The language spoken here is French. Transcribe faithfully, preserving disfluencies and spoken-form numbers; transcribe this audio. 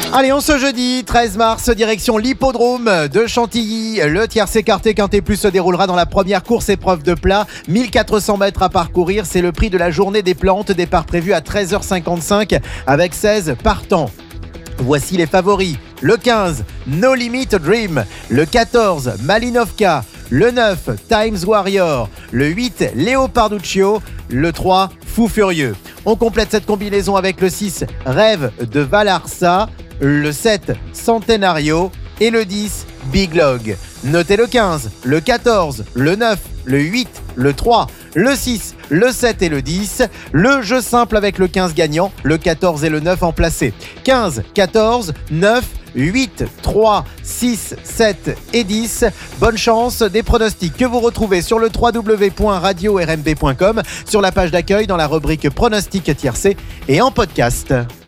Allez, on se jeudi treize mars, direction l'hippodrome de Chantilly. Le tiercé quarté quinté plus se déroulera dans la première course épreuve de plat. mille quatre cents mètres à parcourir, c'est le prix de la journée des plantes. Départ prévu à treize heures cinquante-cinq avec seize partants. Voici les favoris. Le quinze, No Limit Dream. Le quatorze, Malinovka. Le neuf, Times Warrior. Le huit, Leoparduccio. Le trois, Fou Furieux. On complète cette combinaison avec le six, Rêve de Valarsa. Le sept, Centenario. Et le dix, Big Log. Notez le quinze, le quatorze, le neuf, le huit, le trois, le six, le sept et le dix. Le jeu simple avec le quinze gagnant, le quatorze et le neuf en placé. quinze, quatorze, neuf, huit, trois, six, sept et dix. Bonne chance, des pronostics que vous retrouvez sur le w w w point radio r m b point com, sur la page d'accueil dans la rubrique pronostics tiercé et en podcast.